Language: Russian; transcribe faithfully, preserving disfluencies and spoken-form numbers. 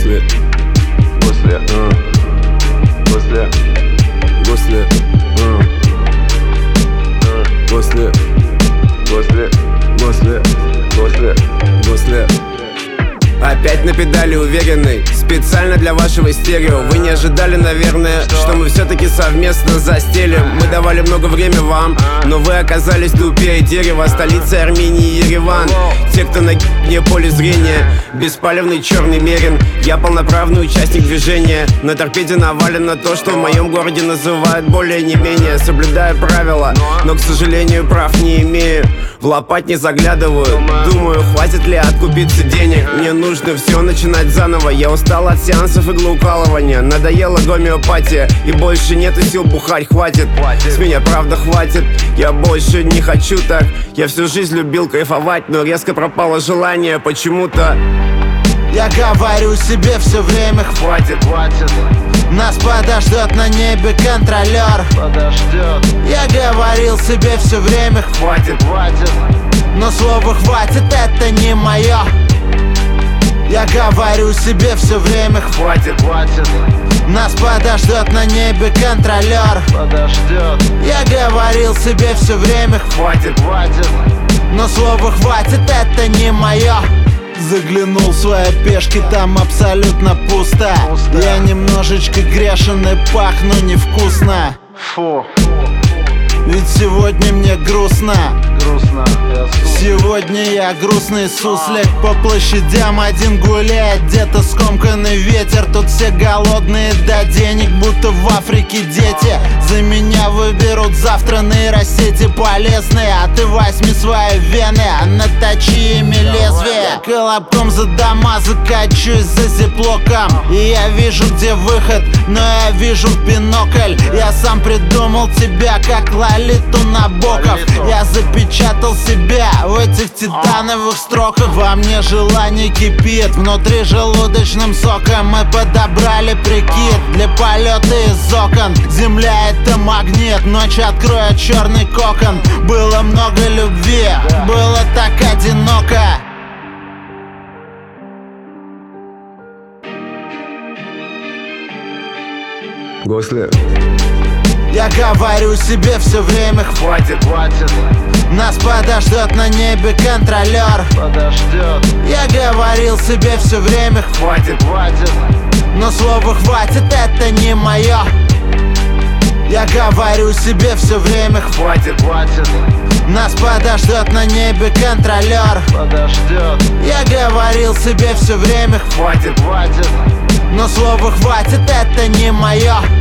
После После uh. После После uh. Uh. После После После После После Опять на педали уверенный, специально для вашего стерео. Вы не ожидали, наверное, что, что мы все-таки совместно застелим. Мы давали много времени вам, но вы оказались тупее дерева. Столица Армении Ереван. Те, кто на не поле зрения, беспалевный черный мерин. Я полноправный участник движения. На торпеде навалено то, что в моем городе называют более не менее. Соблюдаю правила, но, к сожалению, прав не имею. В лопать не заглядываю, думаю, хватит ли откупиться денег. Мне нужно все начинать заново. Я устал от сеансов иглоукалывания. Надоела гомеопатия, и больше нету сил бухать, хватит. С меня правда хватит, я больше не хочу так. Я всю жизнь любил кайфовать, но резко пропало желание почему-то. Я говорю себе все время: хватит, хватит. Нас подождет на небе контролер. Подождет. Я говорил себе все время: хватит, хватит. Но слово «хватит» это не мое. Я говорю себе все время: хватит, хватит. Нас подождет на небе контролер. Подождет. Я говорил себе все время: хватит, хватит. Но слово «хватит» это не мое. Заглянул в свои пешки, там абсолютно пусто. Пусто. Я немножечко грешен и пахну невкусно. Фу, Ведь сегодня мне грустно. грустно. Я Сегодня я грустный суслик. По площадям один гуляет, где-то скомканный ветер. Тут все голодные до денег, будто в Африке дети. За меня выберут завтра нейросети полезные. А ты возьми свои вены, а наточи ими лезвие. Колобком за дома закачусь за зиплоком. И я вижу, где выход, но я вижу в бинокль. Я сам придумал тебя, как Лолиту Набоков. Я запечатал себя в этих титановых строках. Во мне желание кипит, внутри желудочным соком. Мы подобрали прикид для полета из окон. Земля — это магнит, ночь откроет черный кокон. Было много любви, было так одиноко. После Я говорю себе все время: хватит, хватит. Нас подождет на небе контролер. Подождет. Я говорил себе все время: хватит, хватит. Но слово «хватит» это не мое. Я говорю себе все время: хватит, хватит. Нас подождет на небе контролер. Подождет. Я говорил себе все время: хватит, хватит. Но слово «хватит» это не мое.